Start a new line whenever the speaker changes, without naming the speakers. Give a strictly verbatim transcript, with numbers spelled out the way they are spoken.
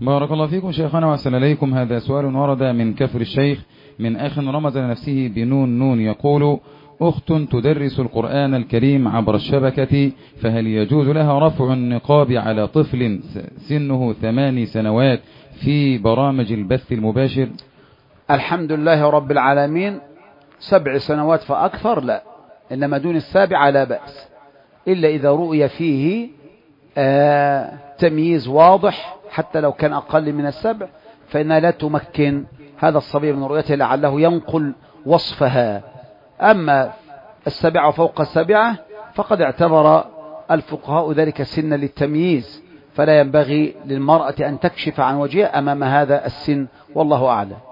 بارك الله فيكم شيخنا وأحسن إليكم. هذا سؤال ورد من كفر الشيخ من أخ رمز لنفسه بنون نون، يقول: أخت تدرس القرآن الكريم عبر الشبكة، فهل يجوز لها رفع النقاب على طفل سنه ثماني سنوات في برامج البث المباشر؟
الحمد لله رب العالمين. سبع سنوات فأكثر لا، إنما دون السابعة لا بأس، إلا إذا رؤي فيه آه تمييز واضح، حتى لو كان أقل من السبع فإنها لا تمكن هذا الصبي من رؤيته لعله ينقل وصفها. أما السبعة فوق السبعة فقد اعتبر الفقهاء ذلك سنا للتمييز، فلا ينبغي للمرأة أن تكشف عن وجهها أمام هذا السن، والله أعلم.